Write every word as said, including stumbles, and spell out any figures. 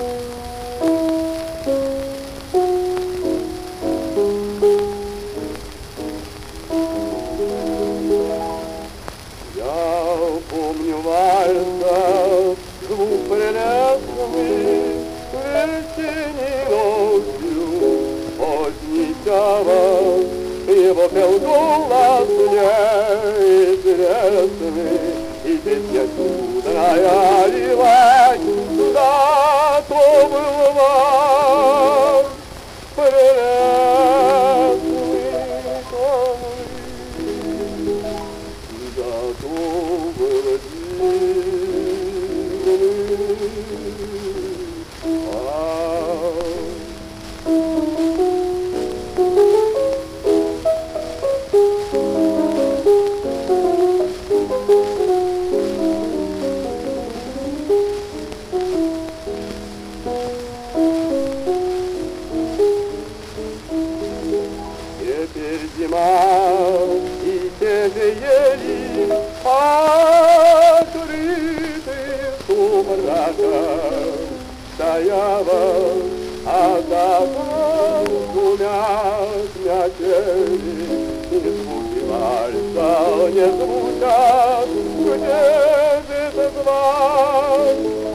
Помню вальса, звук прелестный, весенней ночью, поздний час, его пел голос мне интересный, и песня чудная лилась, да то был ваш прелестный камень, да то теперь зима, и те же ели открыты сумраком стояла, а за шумят метели, и звуки вальса не звучат, где же этот звон?